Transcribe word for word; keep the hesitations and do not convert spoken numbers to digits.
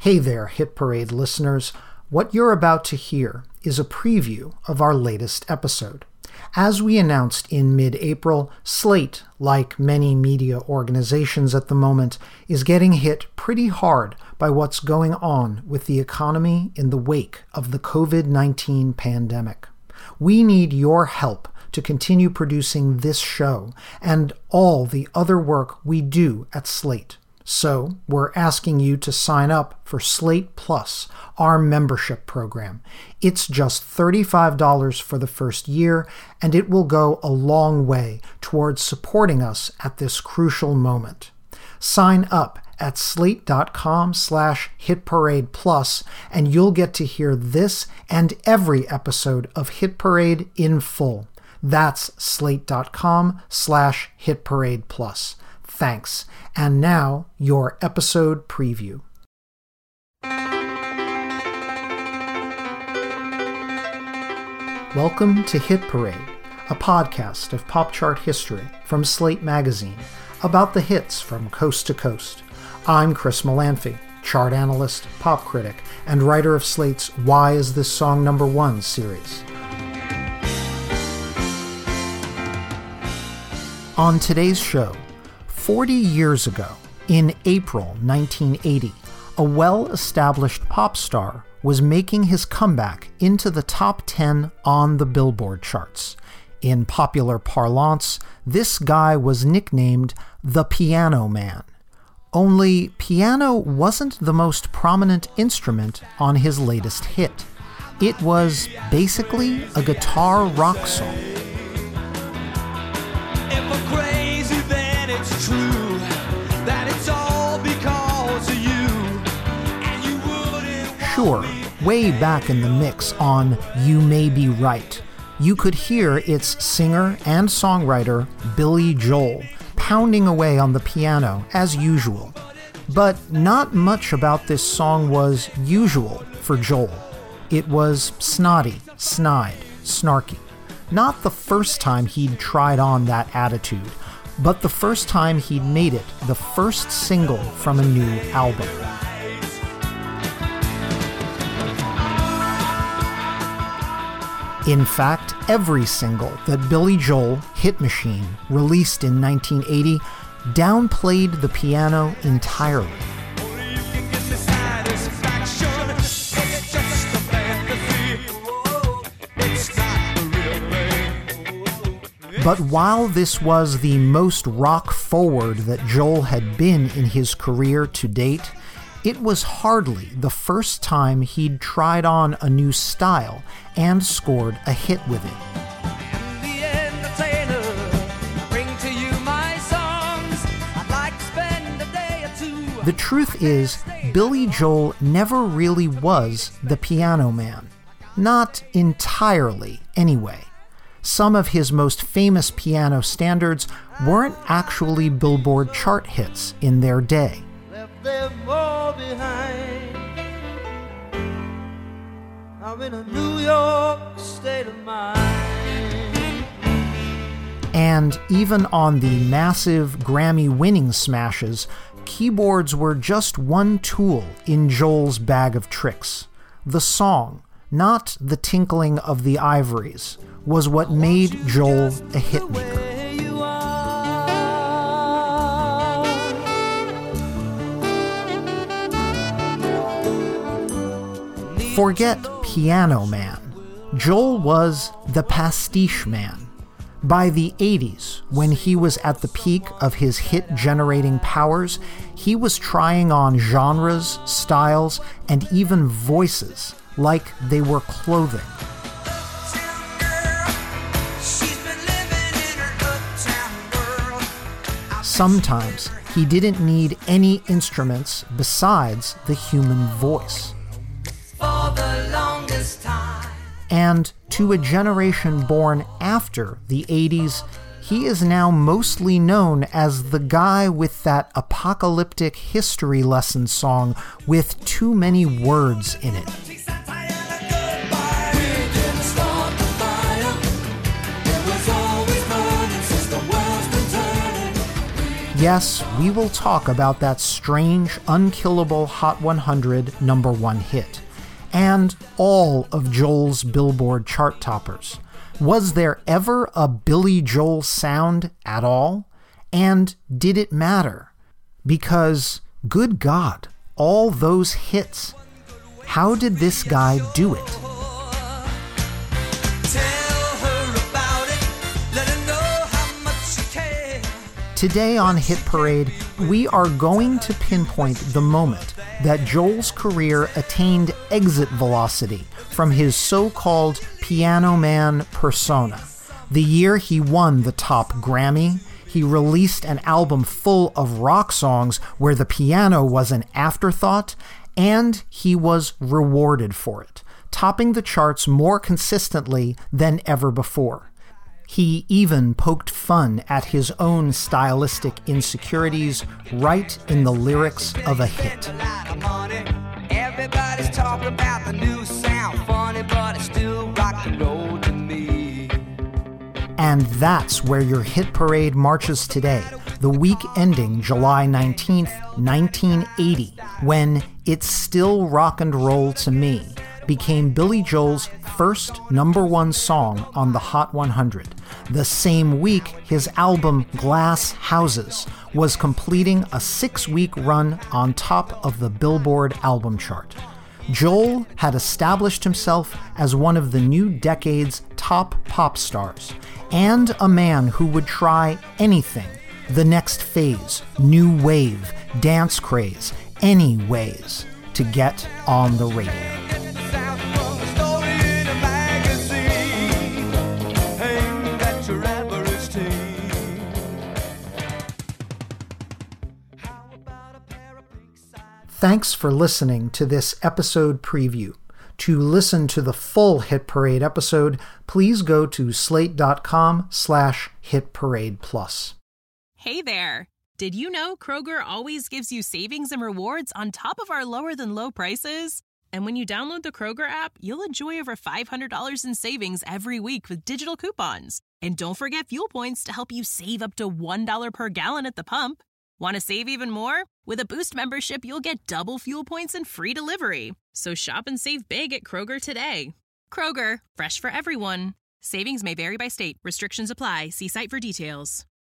Hey there, Hit Parade listeners. What you're about to hear is a preview of our latest episode. As we announced in mid-April, Slate, like many media organizations at the moment, is getting hit pretty hard by what's going on with the economy in the wake of the covid nineteen pandemic. We need your help to continue producing this show and all the other work we do at Slate. So we're asking you to sign up for Slate Plus, our membership program. It's just thirty-five dollars for the first year, and it will go a long way towards supporting us at this crucial moment. Sign up at slate.com slash hitparade plus, and you'll get to hear this and every episode of Hit Parade in full. That's slate.com slash hitparade plus. Thanks. And now, your episode preview. Welcome to Hit Parade, a podcast of pop chart history from Slate Magazine about the hits from coast to coast. I'm Chris Molanphy, chart analyst, pop critic, and writer of Slate's Why Is This Song Number One series. On today's show, forty years ago, in April nineteen eighty, a well-established pop star was making his comeback into the top ten on the Billboard charts. In popular parlance, this guy was nicknamed the Piano Man. Only piano wasn't the most prominent instrument on his latest hit. It was basically a guitar rock song. If we're crazy, then it's true that it's all because of you, and you wouldn't. Sure, way back in the mix on You May Be Right, you could hear its singer and songwriter Billy Joel pounding away on the piano as usual. But not much about this song was usual for Joel. It was snotty, snide, snarky. Not the first time he'd tried on that attitude, but the first time he'd made it the first single from a new album. In fact, every single that Billy Joel, Hit Machine, released in nineteen eighty downplayed the piano entirely. But while this was the most rock-forward that Joel had been in his career to date, it was hardly the first time he'd tried on a new style and scored a hit with it. The entertainer, bring to you my songs. I'd like to spend a day or two. The truth is, Billy Joel never really was the Piano Man. Not entirely, anyway. Some of his most famous piano standards weren't actually Billboard chart hits in their day. Left them all behind. I'm in a New York state of mind. And even on the massive Grammy-winning smashes, keyboards were just one tool in Joel's bag of tricks. The song, not the tinkling of the ivories, was what made Joel a hitmaker. Forget Piano Man. Joel was the Pastiche Man. By the eighties, when he was at the peak of his hit-generating powers, he was trying on genres, styles, and even voices like they were clothing. Sometimes he didn't need any instruments besides the human voice. For the longest time. And to a generation born after the eighties, he is now mostly known as the guy with that apocalyptic history lesson song with too many words in it. Yes, we will talk about that strange, unkillable Hot one hundred number one hit, and all of Joel's Billboard chart toppers. Was there ever a Billy Joel sound at all? And did it matter? Because, good God, all those hits. How did this guy do it? Today on Hit Parade, we are going to pinpoint the moment that Joel's career attained exit velocity from his so-called Piano Man persona. The year he won the top Grammy, he released an album full of rock songs where the piano was an afterthought, and he was rewarded for it, topping the charts more consistently than ever before. He even poked fun at his own stylistic insecurities right in the lyrics of a hit. Everybody's talking about the new sound, funny, but it's still rock and roll to me. And that's where your Hit Parade marches today, the week ending July nineteenth, nineteen eighty, when It's Still Rock and Roll to Me became Billy Joel's first number one song on the Hot one hundred. The same week, his album Glass Houses was completing a six-week run on top of the Billboard album chart. Joel had established himself as one of the new decade's top pop stars, and a man who would try anything, the next phase, new wave, dance craze, any ways to get on the radio. Thanks for listening to this episode preview. To listen to the full Hit Parade episode, please go to slate.com slash Hit Parade Plus. Hey there. Did you know Kroger always gives you savings and rewards on top of our lower than low prices? And when you download the Kroger app, you'll enjoy over five hundred dollars in savings every week with digital coupons. And don't forget fuel points to help you save up to one dollar per gallon at the pump. Want to save even more? With a Boost membership, you'll get double fuel points and free delivery. So shop and save big at Kroger today. Kroger, fresh for everyone. Savings may vary by state. Restrictions apply. See site for details.